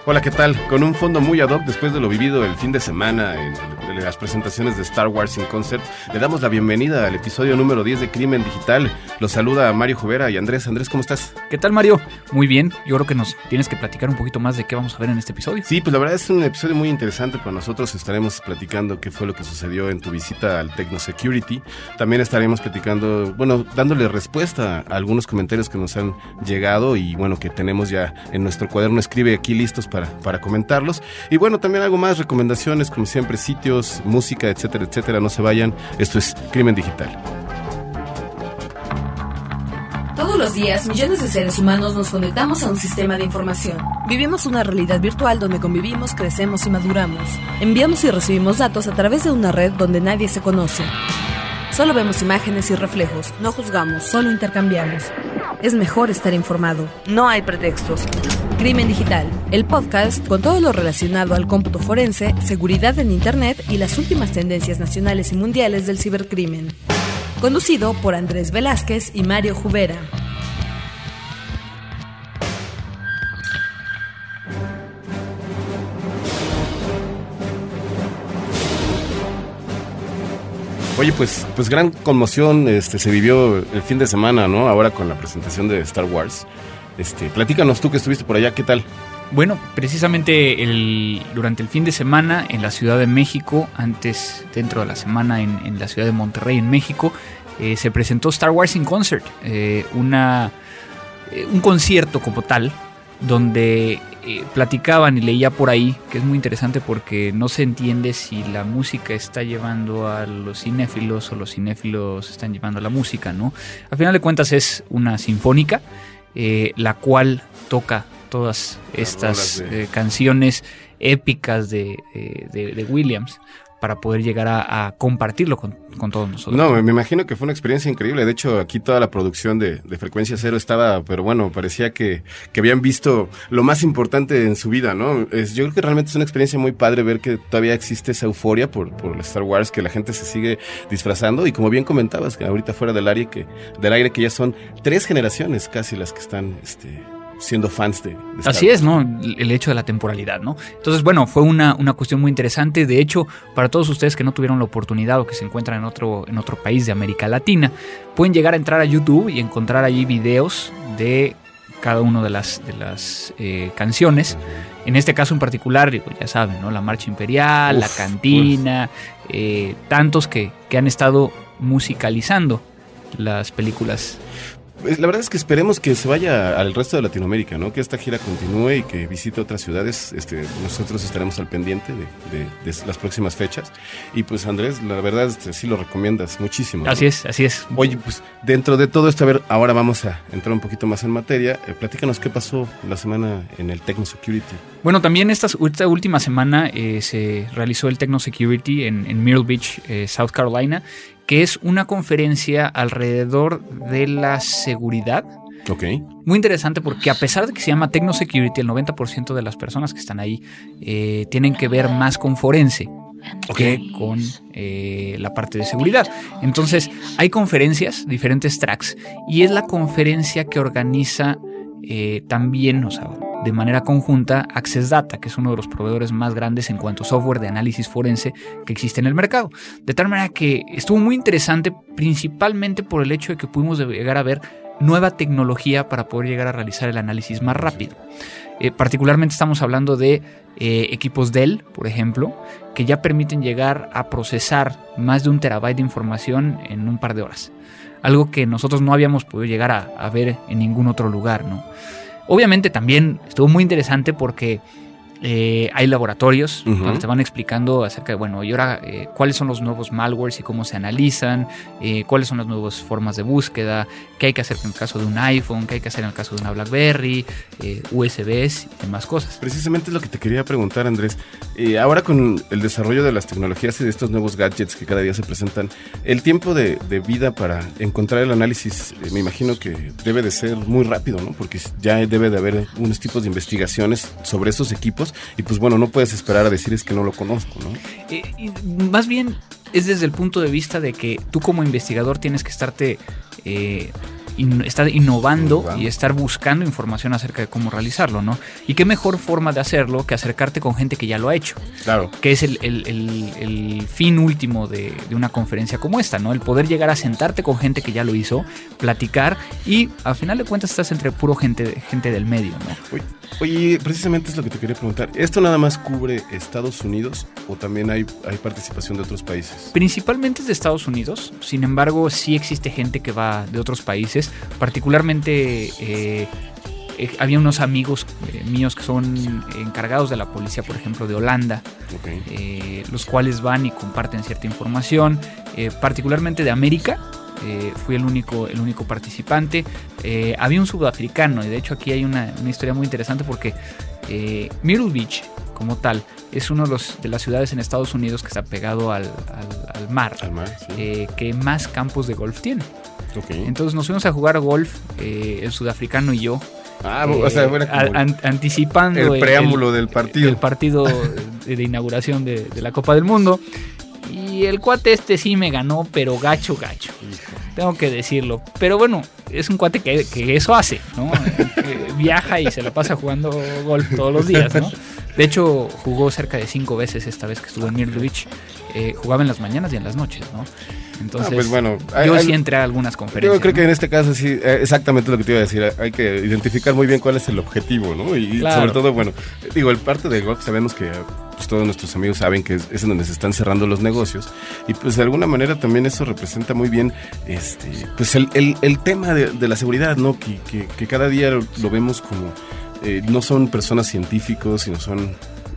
Hola, ¿qué tal? Con un fondo muy ad hoc después de lo vivido el fin de semana en las presentaciones de Star Wars in Concert, le damos la bienvenida al episodio número 10 de Crimen Digital. Los saluda Mario Jovera y Andrés. Andrés, ¿cómo estás? ¿Qué tal, Mario? Muy bien. Yo creo que nos tienes que platicar un poquito más de qué vamos a ver en este episodio. Sí, pues la verdad es un episodio muy interesante para nosotros. Estaremos platicando qué fue lo que sucedió en tu visita al Techno Security. También estaremos platicando, dándole respuesta a algunos comentarios que nos han llegado y que tenemos ya en nuestro cuaderno escribe aquí listos para comentarlos. Y también algo más, recomendaciones, como siempre, sitios, música, etcétera, etcétera. No se vayan. Esto es Crimen Digital. Todos los días, millones de seres humanos nos conectamos a un sistema de información. Vivimos una realidad virtual donde convivimos, crecemos y maduramos. Enviamos y recibimos datos a través de una red donde nadie se conoce. Solo vemos imágenes y reflejos, no juzgamos, solo intercambiamos. Es mejor estar informado, no hay pretextos. Crimen Digital, el podcast con todo lo relacionado al cómputo forense, seguridad en Internet y las últimas tendencias nacionales y mundiales del cibercrimen. Conducido por Andrés Velázquez y Mario Jovera. Oye, pues gran conmoción se vivió el fin de semana, ¿no? Ahora con la presentación de Star Wars. Platícanos tú que estuviste por allá, ¿qué tal? Bueno, precisamente durante el fin de semana en la Ciudad de México, antes dentro de la semana en la Ciudad de Monterrey, en México, se presentó Star Wars in Concert, un concierto como tal, donde platicaban y leía por ahí, que es muy interesante porque no se entiende si la música está llevando a los cinéfilos o los cinéfilos están llevando a la música, ¿no? Al final de cuentas es una sinfónica, la cual toca todas estas canciones épicas de Williams para poder llegar a compartirlo con todos nosotros. No, me imagino que fue una experiencia increíble. De hecho, aquí toda la producción de Frecuencia Cero estaba, pero parecía que habían visto lo más importante en su vida, ¿no? Yo creo que realmente es una experiencia muy padre ver que todavía existe esa euforia por Star Wars, que la gente se sigue disfrazando y como bien comentabas, que ahorita fuera del aire que ya son 3 generaciones casi las que están siendo fans de Star Wars. Así es, ¿no? El hecho de la temporalidad, ¿no? Entonces, fue una cuestión muy interesante. De hecho, para todos ustedes que no tuvieron la oportunidad o que se encuentran en otro país de América Latina, pueden llegar a entrar a YouTube y encontrar allí videos de cada una de las canciones. En este caso en particular, ya saben, ¿no? La Marcha Imperial, la Cantina, tantos que han estado musicalizando las películas. La verdad es que esperemos que se vaya al resto de Latinoamérica, ¿no? Que esta gira continúe y que visite otras ciudades. Nosotros estaremos al pendiente de las próximas fechas. Y pues Andrés, la verdad sí lo recomiendas muchísimo, ¿no? Así es. Oye, pues dentro de todo esto, ahora vamos a entrar un poquito más en materia. Platícanos qué pasó la semana en el Techno Security. Bueno, también esta última semana se realizó el Techno Security en Myrtle Beach, South Carolina, que es una conferencia alrededor de la seguridad. Okay. Muy interesante porque a pesar de que se llama Techno Security, el 90% de las personas que están ahí tienen que ver más con forense que con la parte de seguridad. Entonces, hay conferencias, diferentes tracks, y es la conferencia que organiza también, de manera conjunta, Access Data, que es uno de los proveedores más grandes en cuanto a software de análisis forense que existe en el mercado. De tal manera que estuvo muy interesante, principalmente por el hecho de que pudimos llegar a ver nueva tecnología para poder llegar a realizar el análisis más rápido. Particularmente estamos hablando de equipos Dell, por ejemplo, que ya permiten llegar a procesar más de 1 terabyte de información en un par de horas. Algo que nosotros no habíamos podido llegar a ver en ningún otro lugar, ¿no? Obviamente también estuvo muy interesante porque hay laboratorios donde te van explicando acerca de, y ahora cuáles son los nuevos malwares y cómo se analizan, cuáles son las nuevas formas de búsqueda, qué hay que hacer en el caso de un iPhone, qué hay que hacer en el caso de una BlackBerry, USBs y demás cosas. Precisamente es lo que te quería preguntar, Andrés. Ahora con el desarrollo de las tecnologías y de estos nuevos gadgets que cada día se presentan, el tiempo de vida para encontrar el análisis, me imagino que debe de ser muy rápido, ¿no? Porque ya debe de haber unos tipos de investigaciones sobre esos equipos y pues no puedes esperar a decir es que no lo conozco, ¿no? Más bien es desde el punto de vista de que tú como investigador tienes que estarte estar innovando y estar buscando información acerca de cómo realizarlo, ¿no? Y qué mejor forma de hacerlo que acercarte con gente que ya lo ha hecho. Claro. Que es el fin último de una conferencia como esta, ¿no? El poder llegar a sentarte con gente que ya lo hizo, platicar y al final de cuentas estás entre puro gente del medio, ¿no? Oye, precisamente es lo que te quería preguntar. ¿Esto nada más cubre Estados Unidos o también hay participación de otros países? Principalmente es de Estados Unidos, sin embargo sí existe gente que va de otros países, particularmente había unos amigos míos que son encargados de la policía, por ejemplo, de Holanda, los cuales van y comparten cierta información, particularmente de América. Fui el único participante. Había un sudafricano y de hecho aquí hay una historia muy interesante porque Myrtle Beach como tal es uno de las ciudades en Estados Unidos que está pegado al mar, sí. Que más campos de golf tiene. Entonces nos fuimos a jugar golf, el sudafricano y yo. O sea, bueno, anticipando el preámbulo del partido. El partido de inauguración de la Copa del Mundo. Y el cuate sí me ganó, pero gacho. Tengo que decirlo. Pero bueno, es un cuate que eso hace, ¿no? Viaja y se la pasa jugando golf todos los días, ¿no? De hecho, jugó cerca de 5 veces esta vez que estuvo en Myrtle Beach. Jugaba en las mañanas y en las noches, ¿no? Entonces, pues bueno, yo sí entré a algunas conferencias. Yo creo que en este caso sí, exactamente lo que te iba a decir. Hay que identificar muy bien cuál es el objetivo, ¿no? Y claro, sobre todo, bueno, el parte del golf sabemos que pues, todos nuestros amigos saben que es en donde se están cerrando los negocios. Y pues de alguna manera también eso representa muy bien pues el tema de la seguridad, ¿no? Que cada día lo vemos como no son personas científicos, sino son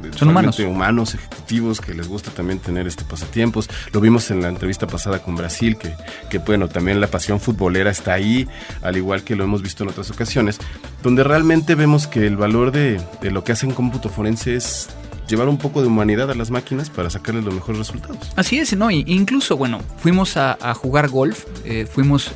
humanos ejecutivos que les gusta también tener pasatiempos. Lo vimos en la entrevista pasada con Brasil, que bueno, también la pasión futbolera está ahí, al igual que lo hemos visto en otras ocasiones, donde realmente vemos que el valor de lo que hacen cómputo forense es llevar un poco de humanidad a las máquinas para sacarles los mejores resultados. Así es, ¿no? Incluso, bueno, fuimos a jugar golf, fuimos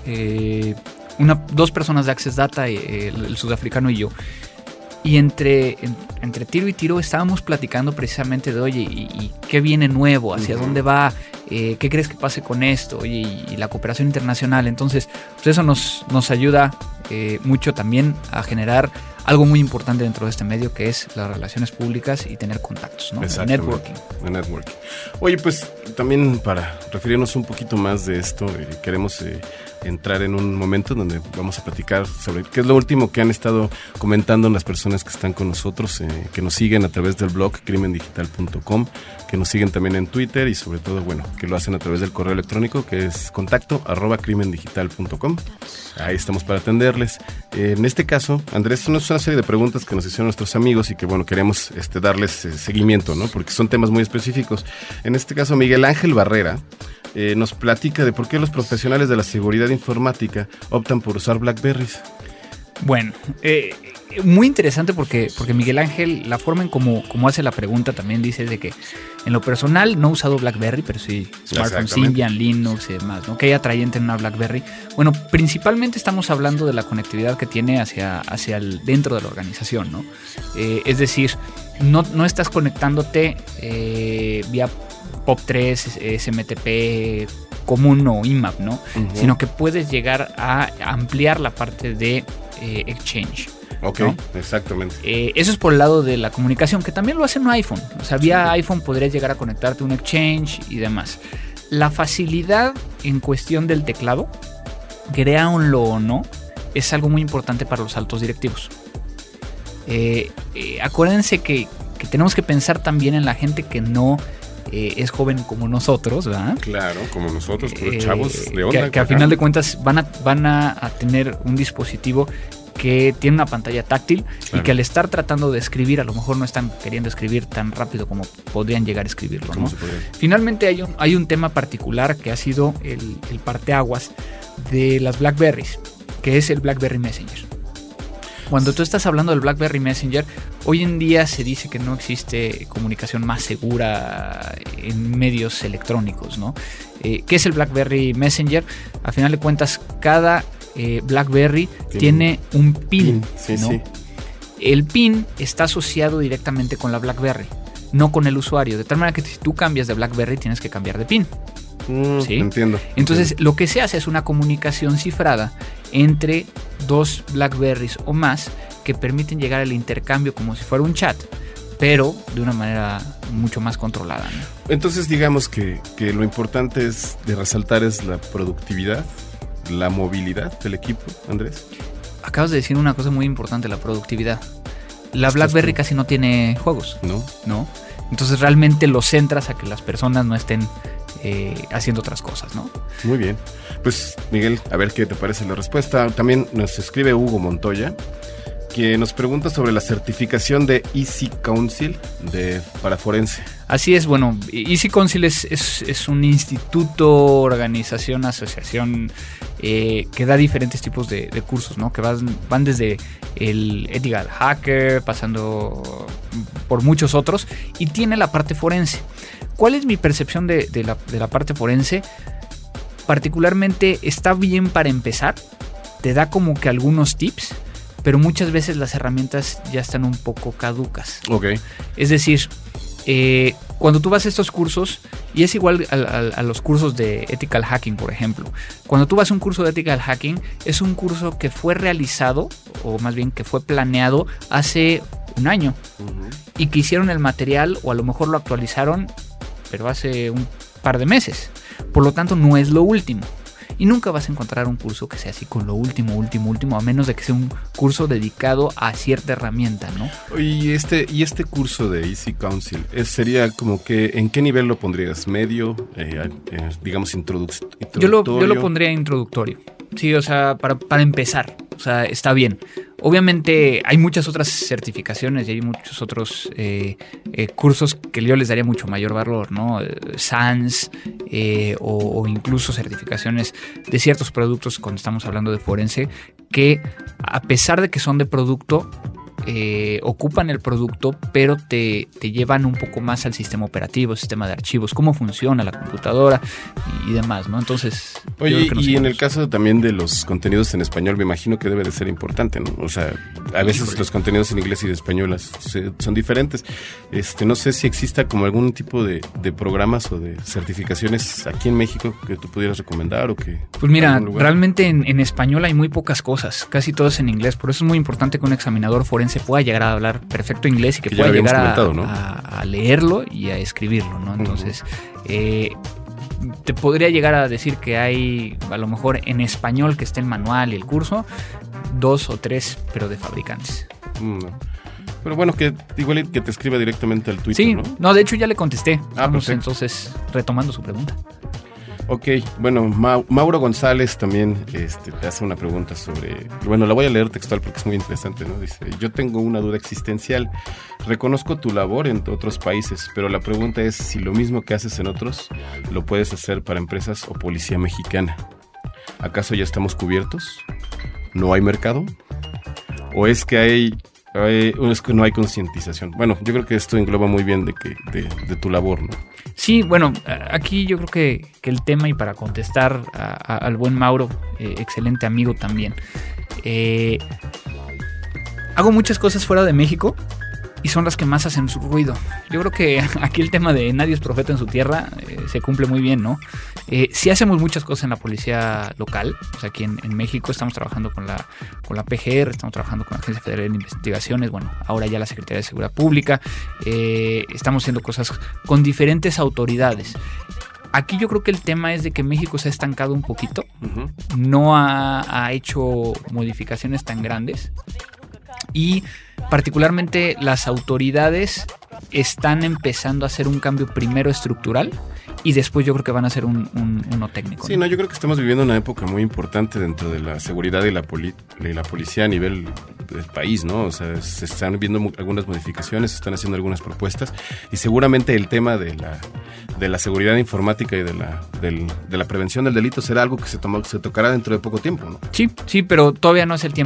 2 personas de Access Data, el sudafricano y yo. Y entre tiro y tiro estábamos platicando precisamente de, oye, ¿y qué viene nuevo? ¿Hacia dónde va? ¿Qué crees que pase con esto? Oye, y la cooperación internacional. Entonces, pues eso nos ayuda mucho también a generar algo muy importante dentro de este medio, que es las relaciones públicas y tener contactos, ¿no? El networking. Oye, pues también para referirnos un poquito más de esto, queremos entrar en un momento donde vamos a platicar sobre qué es lo último que han estado comentando las personas que están con nosotros, que nos siguen a través del blog crimendigital.com, que nos siguen también en Twitter y sobre todo, bueno, que lo hacen a través del correo electrónico que es contacto@crimendigital.com. Ahí estamos para atenderles. En este caso, Andrés, es una serie de preguntas que nos hicieron nuestros amigos y que, bueno, queremos darles seguimiento, ¿no? Porque son temas muy específicos. En este caso, Miguel Ángel Barrera nos platica de por qué los profesionales de la seguridad informática optan por usar BlackBerrys. Bueno, muy interesante porque Miguel Ángel, la forma en cómo hace la pregunta también dice de que en lo personal no he usado BlackBerry, pero sí smartphones Symbian, Linux y demás, ¿no? Que hay atrayente en una BlackBerry. Bueno, principalmente estamos hablando de la conectividad que tiene hacia dentro de la organización, ¿no? Es decir, no estás conectándote vía POP3, SMTP común o IMAP, ¿no? Sino que puedes llegar a ampliar la parte de Exchange. Ok, ¿no? Exactamente. Eso es por el lado de la comunicación, que también lo hace un iPhone. O sea, vía iPhone podrías llegar a conectarte a un Exchange y demás. La facilidad en cuestión del teclado, créanlo o no, es algo muy importante para los altos directivos. Acuérdense que tenemos que pensar también en la gente que no es joven como nosotros, ¿verdad? Claro, como nosotros, pero chavos de onda. Que a final de cuentas van a tener un dispositivo que tiene una pantalla táctil, claro, y que al estar tratando de escribir, a lo mejor no están queriendo escribir tan rápido como podrían llegar a escribirlo, ¿no? Finalmente hay un tema particular que ha sido el parteaguas de las BlackBerrys, que es el BlackBerry Messenger. Cuando tú estás hablando del BlackBerry Messenger, hoy en día se dice que no existe comunicación más segura en medios electrónicos, ¿no? ¿Qué es el BlackBerry Messenger? A final de cuentas, cada BlackBerry tiene un PIN, ¿no? Sí. El PIN está asociado directamente con la BlackBerry, no con el usuario. De tal manera que si tú cambias de BlackBerry, tienes que cambiar de PIN. ¿sí? Entiendo. Entonces, lo que se hace es una comunicación cifrada entre dos BlackBerrys o más que permiten llegar al intercambio como si fuera un chat, pero de una manera mucho más controlada, ¿no? Entonces, digamos que lo importante de resaltar es la productividad, la movilidad del equipo, Andrés. Acabas de decir una cosa muy importante, la productividad. La BlackBerry casi no tiene juegos. ¿No? Entonces realmente lo centras a que las personas no estén haciendo otras cosas, ¿no? Muy bien. Pues, Miguel, a ver qué te parece la respuesta. También nos escribe Hugo Montoya, que nos pregunta sobre la certificación de Easy Council para forense. Así es, bueno, Easy Council es un instituto, organización, asociación que da diferentes tipos de cursos, ¿no? Que van desde el Ethical Hacker, pasando por muchos otros, y tiene la parte forense. ¿Cuál es mi percepción de la parte forense? Particularmente está bien para empezar, te da como que algunos tips, pero muchas veces las herramientas ya están un poco caducas. Ok. Es decir, cuando tú vas a estos cursos, y es igual a los cursos de Ethical Hacking, por ejemplo. Cuando tú vas a un curso de Ethical Hacking, es un curso que fue realizado, o más bien que fue planeado hace un año, y que hicieron el material, o a lo mejor lo actualizaron, pero hace un par de meses. Por lo tanto, no es lo último. Y nunca vas a encontrar un curso que sea así con lo último, a menos de que sea un curso dedicado a cierta herramienta, ¿no? Y este curso de Easy Council, sería como que, ¿en qué nivel lo pondrías? ¿Medio? Digamos, introductorio. Yo lo pondría introductorio. Sí, o sea, para empezar. O sea, está bien. Obviamente hay muchas otras certificaciones y hay muchos otros cursos que yo les daría mucho mayor valor, ¿no? SANS o incluso certificaciones de ciertos productos cuando estamos hablando de forense, que a pesar de que son de producto, ocupan el producto, pero te llevan un poco más al sistema operativo, sistema de archivos, cómo funciona la computadora y demás, ¿no? Entonces, oye, y en el caso también de los contenidos en español, me imagino que debe de ser importante, ¿no? O sea, a veces los contenidos en inglés y de español son diferentes. No sé si exista como algún tipo de programas o de certificaciones aquí en México que tú pudieras recomendar o que... Pues mira, realmente en español hay muy pocas cosas, casi todo es en inglés, por eso es muy importante que un examinador forense pueda llegar a hablar perfecto inglés y que pueda llegar a leerlo y a escribirlo, ¿no? Entonces, te podría llegar a decir que hay, a lo mejor en español que esté el manual y el curso, 2 o 3, pero de fabricantes. Pero bueno, que igual que te escriba directamente al Twitter, sí, ¿no? De hecho ya le contesté. Vamos, perfecto. Entonces, retomando su pregunta. Ok, bueno, Mauro González también te hace una pregunta sobre... Bueno, la voy a leer textual porque es muy interesante, ¿no? Dice, yo tengo una duda existencial. Reconozco tu labor en otros países, pero la pregunta es si lo mismo que haces en otros lo puedes hacer para empresas o policía mexicana. ¿Acaso ya estamos cubiertos? ¿No hay mercado? ¿O es que es que no hay concientización? Bueno, yo creo que esto engloba muy bien de tu labor, ¿no? Sí, bueno, aquí yo creo que el tema, y para contestar al buen Mauro, excelente amigo también, hago muchas cosas fuera de México y son las que más hacen su ruido. Yo creo que aquí el tema de nadie es profeta en su tierra se cumple muy bien, ¿no? Sí hacemos muchas cosas en la policía local. O sea, aquí en México estamos trabajando con la PGR, estamos trabajando con la Agencia Federal de Investigaciones, bueno, ahora ya la Secretaría de Seguridad Pública. Estamos haciendo cosas con diferentes autoridades. Aquí yo creo que el tema es de que México se ha estancado un poquito. No ha hecho modificaciones tan grandes. Y particularmente las autoridades están empezando a hacer un cambio primero estructural y después yo creo que van a hacer uno técnico. Sí, ¿no? Yo creo que estamos viviendo una época muy importante dentro de la seguridad y la policía a nivel del país, ¿no? O sea, se están viendo algunas modificaciones, se están haciendo algunas propuestas y seguramente el tema de la seguridad informática y de la prevención del delito será algo que se tocará dentro de poco tiempo, ¿no? Sí, pero todavía no es el tiempo.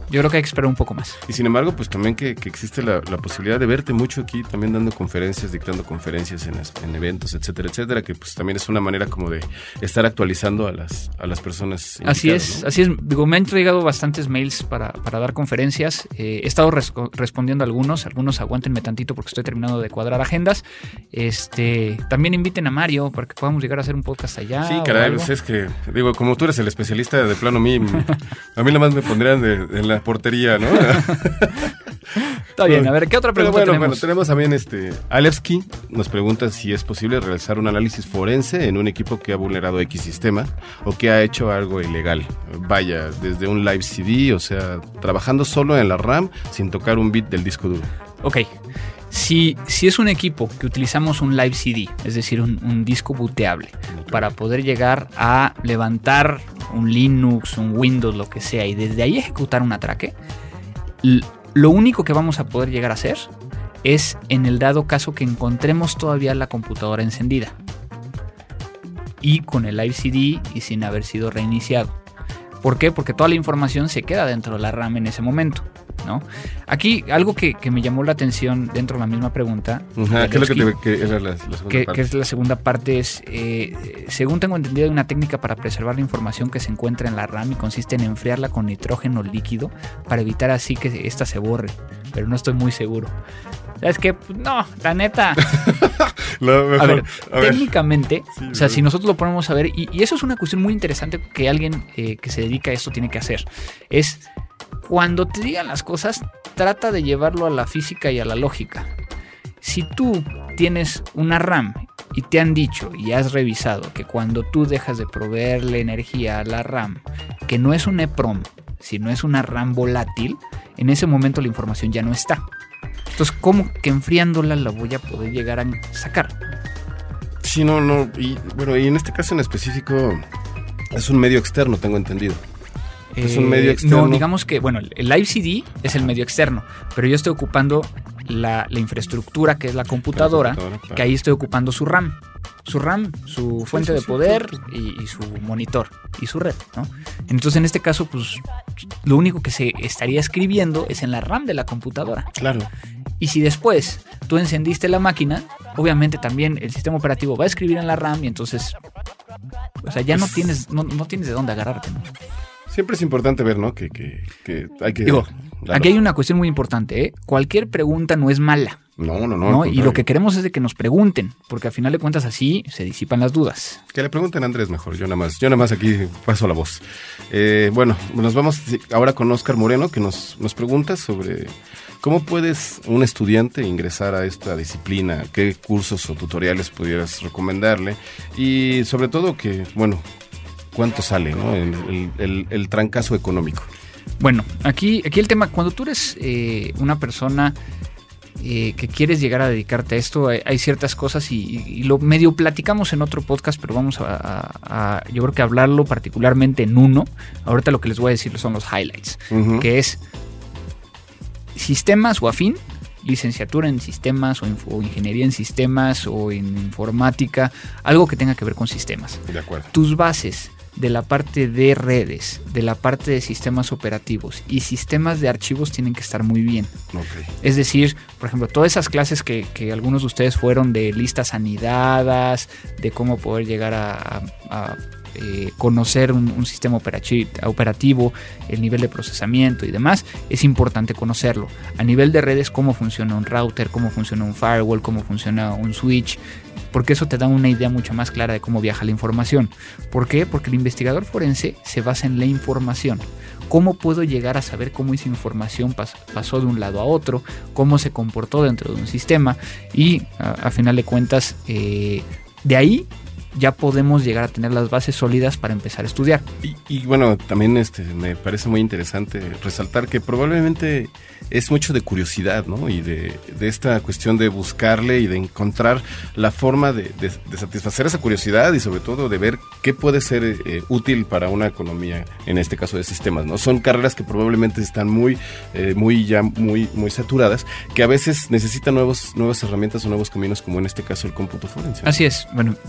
Yo creo que hay que esperar un poco más. Y sin embargo, pues también que existe la posibilidad de verte mucho aquí, también dando conferencias, dictando conferencias en eventos, etcétera, etcétera, que pues también es una manera como de estar actualizando a las personas. Así es, ¿no? Así es. Digo, me han llegado bastantes mails para dar conferencias. He estado respondiendo a algunos aguántenme tantito porque estoy terminando de cuadrar agendas. También inviten a Mario para que podamos llegar a hacer un podcast allá. Sí, caray, pues es que, digo, como tú eres el especialista de plano, a mí nada más me pondrían en la portería, ¿no? Está bien, a ver, ¿qué otra pregunta tenemos? Bueno, tenemos también Alevsky nos pregunta si es posible realizar un análisis forense en un equipo que ha vulnerado X sistema o que ha hecho algo ilegal. Vaya, desde un live CD, o sea, trabajando solo en la RAM sin tocar un bit del disco duro. Ok. Si es un equipo que utilizamos un live CD, es decir, un disco booteable, para poder llegar a levantar un Linux, un Windows, lo que sea, y desde ahí ejecutar un atraque, lo único que vamos a poder llegar a hacer es en el dado caso que encontremos todavía la computadora encendida y con el live CD y sin haber sido reiniciado. ¿Por qué? Porque toda la información se queda dentro de la RAM en ese momento, ¿no? Aquí, algo que me llamó la atención dentro de la misma pregunta. Ajá, ¿qué es lo que era la segunda parte? Que es la segunda parte, es, según tengo entendido, hay una técnica para preservar la información que se encuentra en la RAM y consiste en enfriarla con nitrógeno líquido para evitar así que ésta se borre, pero no estoy muy seguro. ¿Sabes qué? No, la neta. A ver, técnicamente, sí, o sea, si nosotros lo ponemos a ver, y eso es una cuestión muy interesante que alguien que se dedica a esto tiene que hacer, es cuando te digan las cosas, trata de llevarlo a la física y a la lógica. Si tú tienes una RAM y te han dicho y has revisado que cuando tú dejas de proveerle energía a la RAM, que no es un EEPROM, sino es una RAM volátil, en ese momento la información ya no está. Entonces, ¿cómo que enfriándola la voy a poder llegar a sacar? Sí, no. Y bueno, y en este caso en específico es un medio externo, tengo entendido. Es un medio externo. No, digamos que, bueno, el live CD es el medio externo, pero yo estoy ocupando la infraestructura que es la computadora, claro. Que ahí estoy ocupando su RAM, su fuente de poder y su monitor y su red, ¿no? Entonces, en este caso, pues, lo único que se estaría escribiendo es en la RAM de la computadora. Claro. Y si después tú encendiste la máquina, obviamente también el sistema operativo va a escribir en la RAM y entonces, o sea, ya no tienes de dónde agarrarte, ¿no? Siempre es importante ver, ¿no? Que hay que... Digo, aquí hay una cuestión muy importante, ¿eh? Cualquier pregunta no es mala. No. Y lo que queremos es de que nos pregunten, porque al final de cuentas así se disipan las dudas. Que le pregunten a Andrés mejor, yo nada más aquí paso la voz. Bueno, nos vamos ahora con Oscar Moreno, que nos pregunta sobre cómo puedes un estudiante ingresar a esta disciplina, qué cursos o tutoriales pudieras recomendarle y sobre todo que, bueno, ¿cuánto sale, no? El trancazo económico. Bueno, aquí el tema, cuando tú eres una persona que quieres llegar a dedicarte a esto, hay ciertas cosas y lo medio platicamos en otro podcast, pero vamos a yo creo que hablarlo particularmente en uno. Ahorita lo que les voy a decir son los highlights, que es sistemas o afín, licenciatura en sistemas o ingeniería en sistemas o en informática, algo que tenga que ver con sistemas. De acuerdo. Tus bases de la parte de redes, de la parte de sistemas operativos y sistemas de archivos tienen que estar muy bien. Okay. Es decir, por ejemplo, todas esas clases que algunos de ustedes fueron de listas anidadas, de cómo poder llegar a conocer un sistema operativo, el nivel de procesamiento y demás, es importante conocerlo. A nivel de redes, cómo funciona un router, cómo funciona un firewall, cómo funciona un switch, porque eso te da una idea mucho más clara de cómo viaja la información. ¿Por qué? Porque el investigador forense se basa en la información. ¿Cómo puedo llegar a saber cómo esa información pasó de un lado a otro? ¿Cómo se comportó dentro de un sistema? Y a final de cuentas, de ahí ya podemos llegar a tener las bases sólidas para empezar a estudiar. Y bueno, también me parece muy interesante resaltar que probablemente es mucho de curiosidad, ¿no? Y de esta cuestión de buscarle y de encontrar la forma de satisfacer esa curiosidad y sobre todo de ver qué puede ser útil para una economía, en este caso de sistemas, ¿no? Son carreras que probablemente están muy saturadas, que a veces necesitan nuevas herramientas o nuevos caminos, como en este caso el cómputo forense, ¿no? Así es. Bueno, como decíamos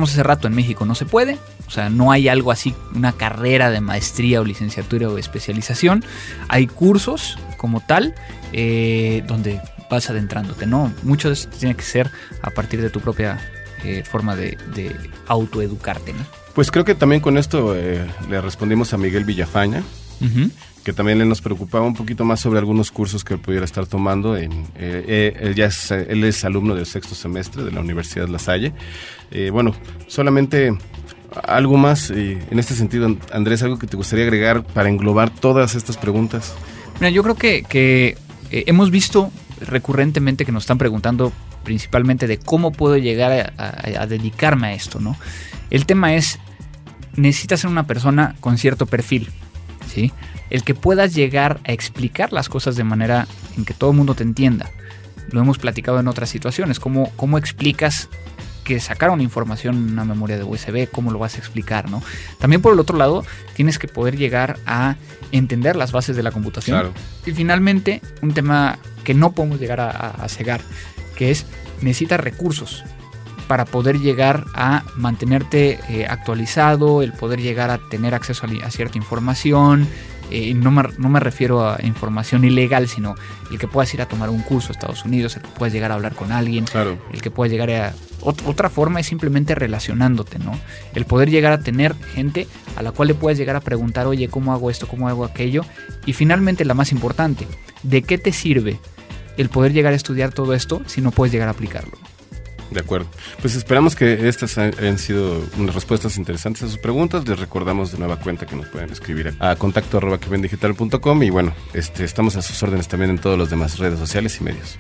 decíamos hace rato, en México no se puede, o sea, no hay algo así, una carrera de maestría o licenciatura o especialización. Hay cursos como tal, donde vas adentrándote, ¿no? Mucho de esto tiene que ser a partir de tu propia forma de autoeducarte, ¿no? Pues creo que también con esto le respondimos a Miguel Villafaña, que también le nos preocupaba un poquito más sobre algunos cursos que él pudiera estar tomando. Él es alumno del 6º semestre de la Universidad La Salle. Bueno, solamente algo más en este sentido, Andrés, algo que te gustaría agregar para englobar todas estas preguntas. Mira, yo creo que hemos visto recurrentemente que nos están preguntando principalmente de cómo puedo llegar a dedicarme a esto, ¿no? El tema es, necesitas ser una persona con cierto perfil, ¿sí? El que puedas llegar a explicar las cosas de manera en que todo el mundo te entienda. Lo hemos platicado en otras situaciones. ¿Cómo explicas que sacaron información en una memoria de USB? ¿Cómo lo vas a explicar, no? También por el otro lado, tienes que poder llegar a entender las bases de la computación. Claro. Y finalmente, un tema que no podemos llegar a cegar, que es, necesitas recursos para poder llegar a mantenerte actualizado, el poder llegar a tener acceso a cierta información. No me refiero a información ilegal, sino el que puedas ir a tomar un curso a Estados Unidos, el que puedas llegar a hablar con alguien, claro, el que puedas llegar a... Otra forma es simplemente relacionándote, ¿no? El poder llegar a tener gente a la cual le puedas llegar a preguntar, oye, ¿cómo hago esto? ¿Cómo hago aquello? Y finalmente, la más importante, ¿de qué te sirve el poder llegar a estudiar todo esto si no puedes llegar a aplicarlo? De acuerdo. Pues esperamos que estas hayan sido unas respuestas interesantes a sus preguntas. Les recordamos de nueva cuenta que nos pueden escribir a contacto@quevendigital.com y bueno, estamos a sus órdenes también en todas las demás redes sociales y medios.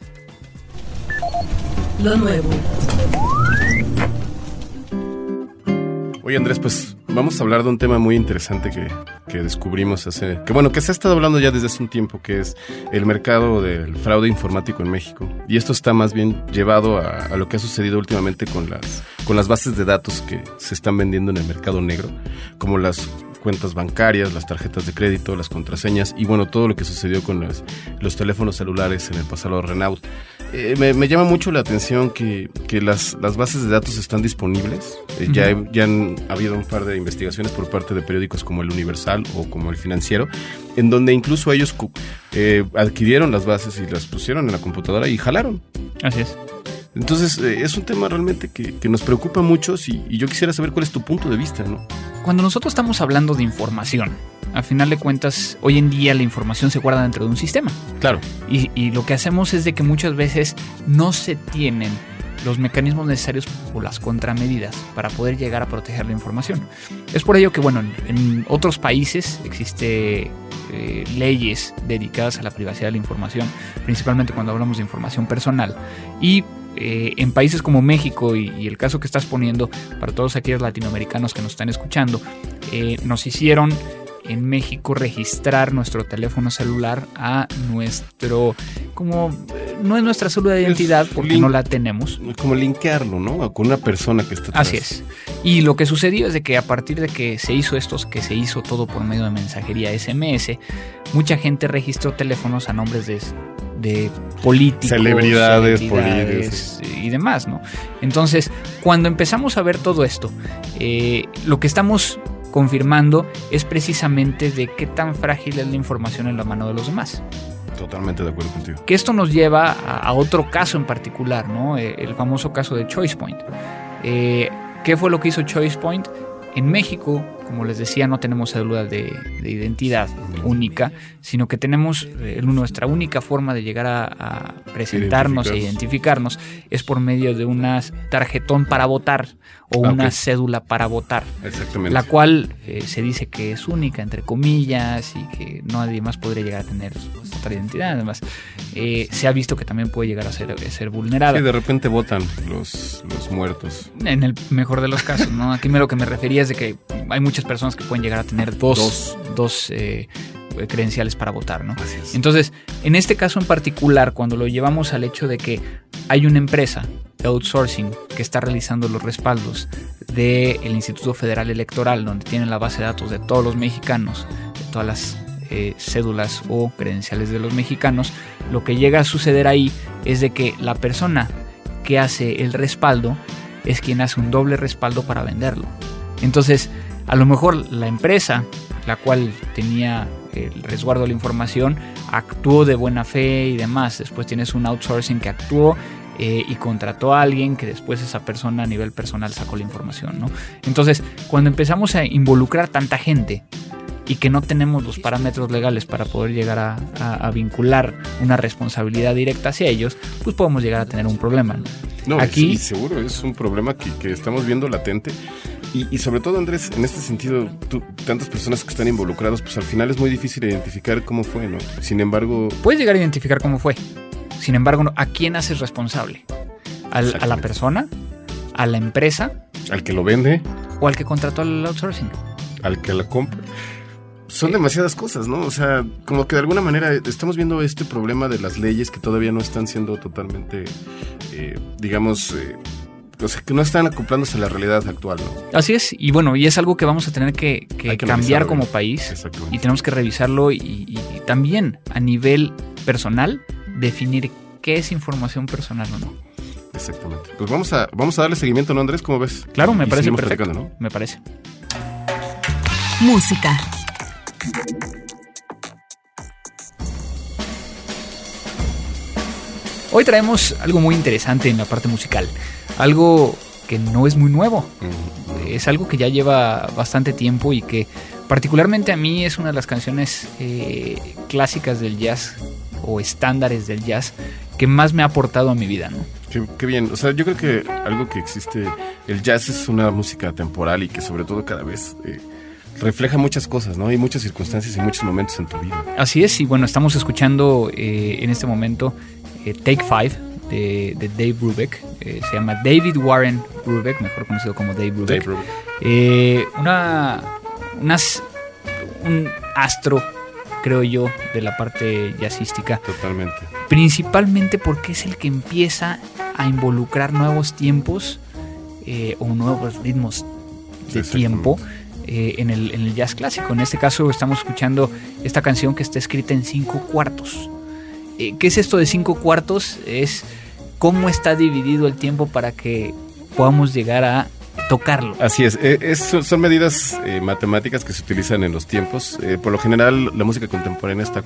Lo nuevo. Oye, Andrés, pues vamos a hablar de un tema muy interesante que descubrimos que se ha estado hablando ya desde hace un tiempo, que es el mercado del fraude informático en México. Y esto está más bien llevado a lo que ha sucedido últimamente con las bases de datos que se están vendiendo en el mercado negro, como las cuentas bancarias, las tarjetas de crédito, las contraseñas y bueno, todo lo que sucedió con los teléfonos celulares en el pasado Renault. Me llama mucho la atención que las bases de datos están disponibles. Ya han habido un par de investigaciones por parte de periódicos como El Universal o como El Financiero, en donde incluso ellos adquirieron las bases y las pusieron en la computadora y jalaron. Así es. Entonces, es un tema realmente que nos preocupa mucho y yo quisiera saber cuál es tu punto de vista, ¿no? Cuando nosotros estamos hablando de información, al final de cuentas, hoy en día la información se guarda dentro de un sistema. Claro. Y lo que hacemos es de que muchas veces no se tienen los mecanismos necesarios o las contramedidas para poder llegar a proteger la información. Es por ello que, bueno, en otros países existe leyes dedicadas a la privacidad de la información, principalmente cuando hablamos de información personal. Y en países como México y el caso que estás poniendo, para todos aquellos latinoamericanos que nos están escuchando, nos hicieron en México registrar nuestro teléfono celular a nuestro, como no es nuestra cédula de identidad porque no la tenemos. Como linkearlo, ¿no? Con una persona que está atrás. Así es. Y lo que sucedió es de que a partir de que se hizo que se hizo todo por medio de mensajería SMS, mucha gente registró teléfonos a nombres de políticos, celebridades políticos y demás, ¿no? Entonces, cuando empezamos a ver todo esto, lo que estamos confirmando es precisamente de qué tan frágil es la información en la mano de los demás. Totalmente de acuerdo contigo. Que esto nos lleva a otro caso en particular, ¿no? El famoso caso de ChoicePoint. ¿Qué fue lo que hizo ChoicePoint? En México, como les decía, no tenemos cédula de identidad única, sino que tenemos nuestra única forma de llegar a presentarnos e identificarnos es por medio de una tarjetón para votar o una cédula para votar. Exactamente. La cual se dice que es única, entre comillas, y que nadie más podría llegar a tener otra identidad. Además, se ha visto que también puede llegar a ser vulnerada. Sí, de repente votan los muertos. En el mejor de los casos, ¿no? Aquí lo que me refería es de que hay muchas personas que pueden llegar a tener dos credenciales para votar, ¿no? Así es. Entonces, en este caso en particular, cuando lo llevamos al hecho de que hay una empresa de outsourcing que está realizando los respaldos del Instituto Federal Electoral, donde tienen la base de datos de todos los mexicanos, de todas las cédulas o credenciales de los mexicanos, lo que llega a suceder ahí es de que la persona que hace el respaldo es quien hace un doble respaldo para venderlo. Entonces, a lo mejor la empresa, la cual tenía el resguardo de la información, actuó de buena fe y demás. Después tienes un outsourcing que actuó y contrató a alguien que después esa persona a nivel personal sacó la información, ¿no? Entonces, cuando empezamos a involucrar tanta gente y que no tenemos los parámetros legales para poder llegar a vincular una responsabilidad directa hacia ellos, pues podemos llegar a tener un problema, ¿no? No, aquí sí, seguro, es un problema que estamos viendo latente. Y sobre todo, Andrés, en este sentido, tantas personas que están involucradas, pues al final es muy difícil identificar cómo fue, ¿no? Sin embargo... Puedes llegar a identificar cómo fue. Sin embargo, ¿a quién haces responsable? ¿A la persona? ¿A la empresa? ¿Al que lo vende? ¿O al que contrató al outsourcing? ¿Al que la compra? Son demasiadas cosas, ¿no? O sea, como que de alguna manera estamos viendo este problema de las leyes que todavía no están siendo totalmente, o sea, que no están acoplándose a la realidad actual, ¿no? Así es, y bueno, y es algo que vamos a tener que cambiar como país, y tenemos que revisarlo y también a nivel personal definir qué es información personal o no. Exactamente. Pues vamos a darle seguimiento, ¿no, Andrés? ¿Cómo ves? Claro, me parece perfecto, ¿no? Me parece. Música. Hoy traemos algo muy interesante en la parte musical, algo que no es muy nuevo, es algo que ya lleva bastante tiempo y que particularmente a mí es una de las canciones clásicas del jazz o estándares del jazz que más me ha aportado a mi vida, ¿no? Qué bien, o sea, yo creo que algo que existe, el jazz es una música temporal y que sobre todo cada vez refleja muchas cosas, ¿no? Hay muchas circunstancias y muchos momentos en tu vida. Así es, y bueno, estamos escuchando en este momento Take 5 de Dave Brubeck. Se llama David Warren Brubeck, mejor conocido como Dave Brubeck. Un astro, creo yo, de la parte jazzística. Totalmente. Principalmente porque es el que empieza a involucrar nuevos tiempos o nuevos ritmos de tiempo en el jazz clásico. En este caso estamos escuchando esta canción que está escrita en 5/4. ¿Qué es esto de 5/4? Es cómo está dividido el tiempo para que podamos llegar a tocarlo. Así es, son medidas matemáticas que se utilizan en los tiempos. Por lo general, la música contemporánea está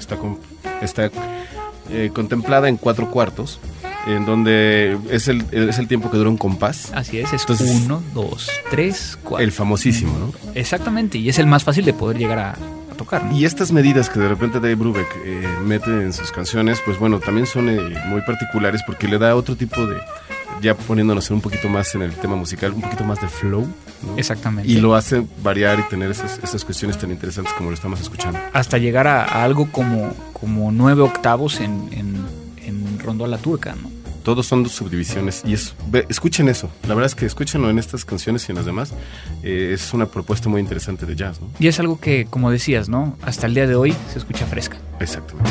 contemplada en 4/4, en donde es el tiempo que dura un compás. Así es 1, 2, 3, 4. El famosísimo, ¿no? Exactamente, y es el más fácil de poder llegar a tocar, ¿no? Y estas medidas que de repente Dave Brubeck mete en sus canciones, pues bueno, también son muy particulares porque le da otro tipo de, ya poniéndonos un poquito más en el tema musical, un poquito más de flow, ¿no? Exactamente. Y lo hace variar y tener esas cuestiones tan interesantes como lo estamos escuchando. Hasta llegar a algo como 9 octavos en rondó a la turca, ¿no? Todos son subdivisiones y escuchen eso. La verdad es que escúchenlo en estas canciones y en las demás. Es una propuesta muy interesante de jazz, ¿no? Y es algo que, como decías, ¿no? Hasta el día de hoy se escucha fresca. Exactamente.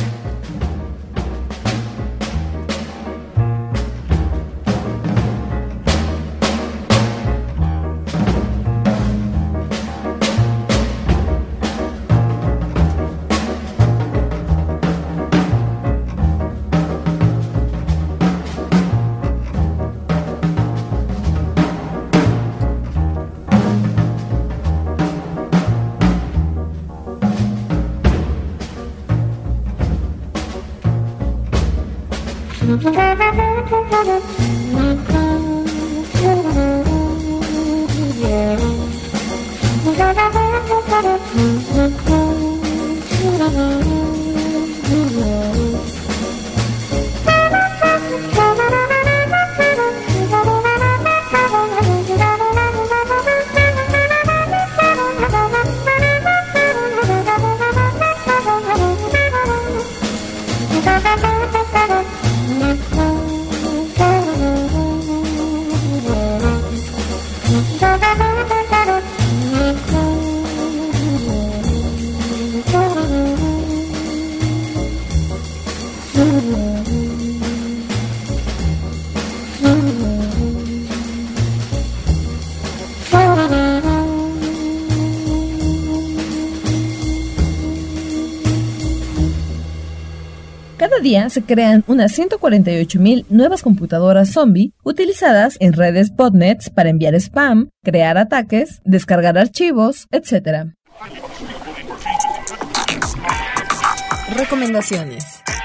Cada día se crean unas 148,000 nuevas computadoras zombie utilizadas en redes botnets para enviar spam, crear ataques, descargar archivos, etc. Recomendaciones.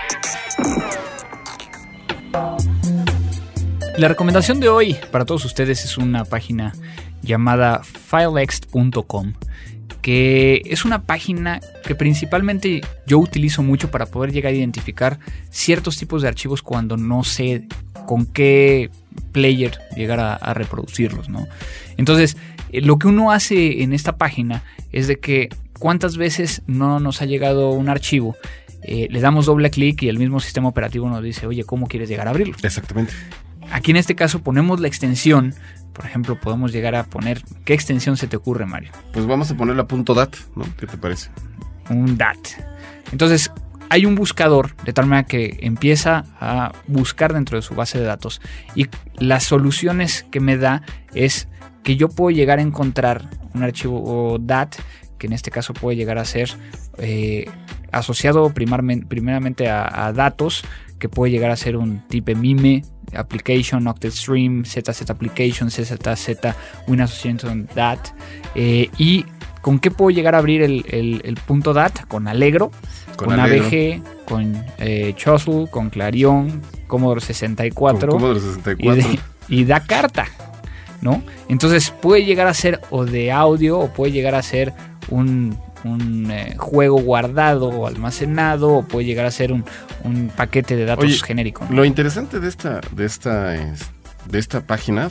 La recomendación de hoy para todos ustedes es una página llamada filext.com, que es una página que principalmente yo utilizo mucho para poder llegar a identificar ciertos tipos de archivos cuando no sé con qué player llegar a reproducirlos, ¿no? Entonces, lo que uno hace en esta página es de que cuántas veces no nos ha llegado un archivo, le damos doble clic y el mismo sistema operativo nos dice, oye, ¿cómo quieres llegar a abrirlo? Exactamente. Aquí en este caso ponemos la extensión. Por ejemplo, podemos llegar a poner... ¿Qué extensión se te ocurre, Mario? Pues vamos a poner la .dat, ¿no? ¿Qué te parece? Un DAT. Entonces, hay un buscador de tal manera que empieza a buscar dentro de su base de datos. Y las soluciones que me da es que yo puedo llegar a encontrar un archivo DAT, que en este caso puede llegar a ser asociado primeramente a datos, que puede llegar a ser un type mime, application, octet stream, ZZ application, ZZ, win association dat. ¿Y con qué puedo llegar a abrir el punto dat? Con Allegro, con AVG, con Chosl, con Clarion, Commodore 64. Con Commodore 64. Y da carta, ¿no? Entonces puede llegar a ser o de audio o puede llegar a ser un juego guardado o almacenado, o puede llegar a ser un paquete de datos genérico, ¿no? Lo interesante de esta página,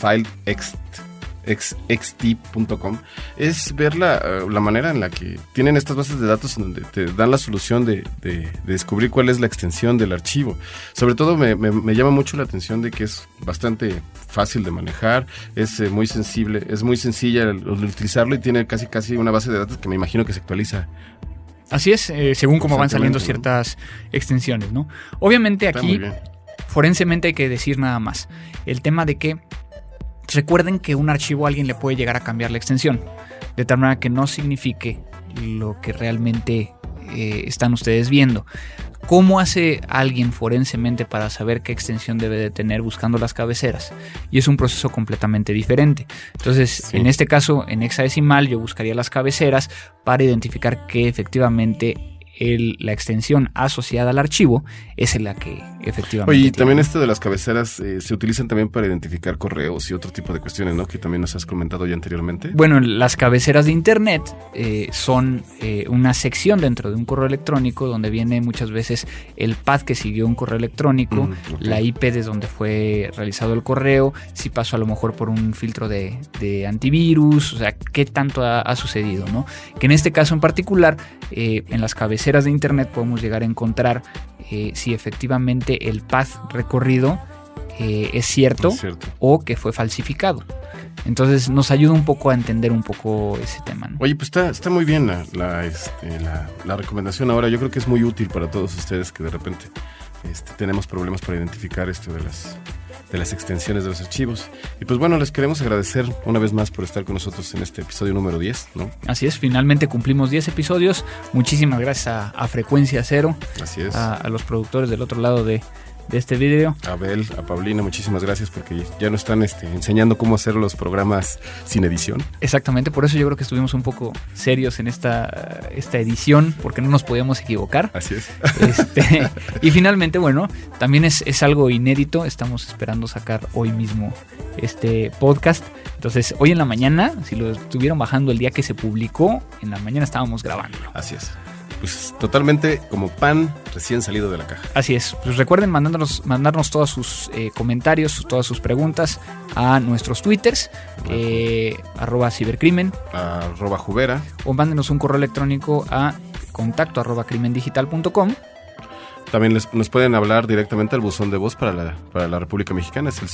filext.com, es ver la manera en la que tienen estas bases de datos en donde te dan la solución de descubrir cuál es la extensión del archivo. Sobre todo me llama mucho la atención de que es bastante fácil de manejar, es muy sensible, es muy sencilla el utilizarlo y tiene casi una base de datos que me imagino que se actualiza. Así es, según cómo van saliendo ciertas extensiones, ¿no? Obviamente aquí, forensemente hay que decir nada más. El tema de que recuerden que un archivo a alguien le puede llegar a cambiar la extensión, de tal manera que no signifique lo que realmente están ustedes viendo. ¿Cómo hace alguien forensemente para saber qué extensión debe de tener buscando las cabeceras? Y es un proceso completamente diferente. Entonces, sí, en este caso, en hexadecimal, yo buscaría las cabeceras para identificar que efectivamente la extensión asociada al archivo es la que efectivamente... Oye, y también esto de las cabeceras se utilizan también para identificar correos y otro tipo de cuestiones, ¿no? Que también nos has comentado ya anteriormente. Bueno, las cabeceras de internet son una sección dentro de un correo electrónico donde viene muchas veces el path que siguió un correo electrónico, la IP desde donde fue realizado el correo, si pasó a lo mejor por un filtro de antivirus, o sea, qué tanto ha sucedido, ¿no? Que en este caso en particular, en las cabeceras de internet podemos llegar a encontrar si efectivamente el path recorrido es cierto o que fue falsificado. Entonces nos ayuda un poco a entender un poco ese tema, ¿no? Oye, pues está muy bien la recomendación ahora. Yo creo que es muy útil para todos ustedes que de repente tenemos problemas para identificar esto de las extensiones de los archivos. Y pues bueno, les queremos agradecer una vez más por estar con nosotros en este episodio número 10, ¿no? Así es, finalmente cumplimos 10 episodios. Muchísimas gracias a Frecuencia Cero. Así es. A los productores del otro lado de este video. A Abel, a Paulina, muchísimas gracias porque ya nos están enseñando cómo hacer los programas sin edición. Exactamente, por eso yo creo que estuvimos un poco serios en esta edición, porque no nos podíamos equivocar. Así es. Y finalmente, bueno, también es algo inédito. Estamos esperando sacar hoy mismo este podcast. Entonces, hoy en la mañana, si lo estuvieron bajando el día que se publicó, en la mañana estábamos grabándolo. Así es. Pues totalmente como pan recién salido de la caja. Así es. Pues recuerden mandarnos todos sus comentarios, todas sus preguntas a nuestros twitters, @cibercrimen, @jubera, o mándenos un correo electrónico a contacto@crimendigital.com. También nos pueden hablar directamente al buzón de voz para la República Mexicana, es el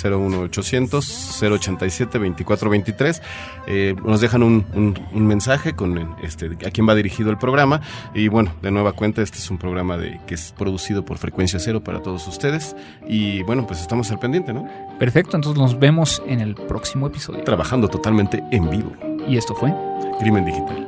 01800-087-2423. Nos dejan un mensaje con a quién va dirigido el programa. Y bueno, de nueva cuenta, este es un programa que es producido por Frecuencia Cero para todos ustedes. Y bueno, pues estamos al pendiente, ¿no? Perfecto, entonces nos vemos en el próximo episodio. Trabajando totalmente en vivo. Y esto fue Crimen Digital.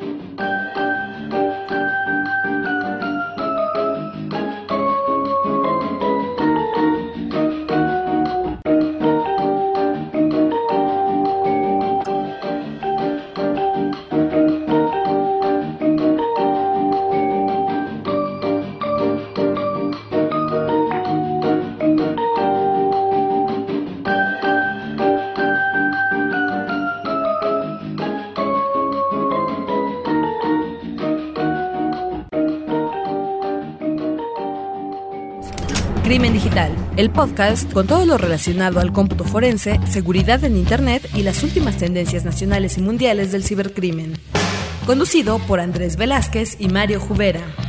Crimen Digital, el podcast con todo lo relacionado al cómputo forense, seguridad en Internet y las últimas tendencias nacionales y mundiales del cibercrimen. Conducido por Andrés Velázquez y Mario Jubera.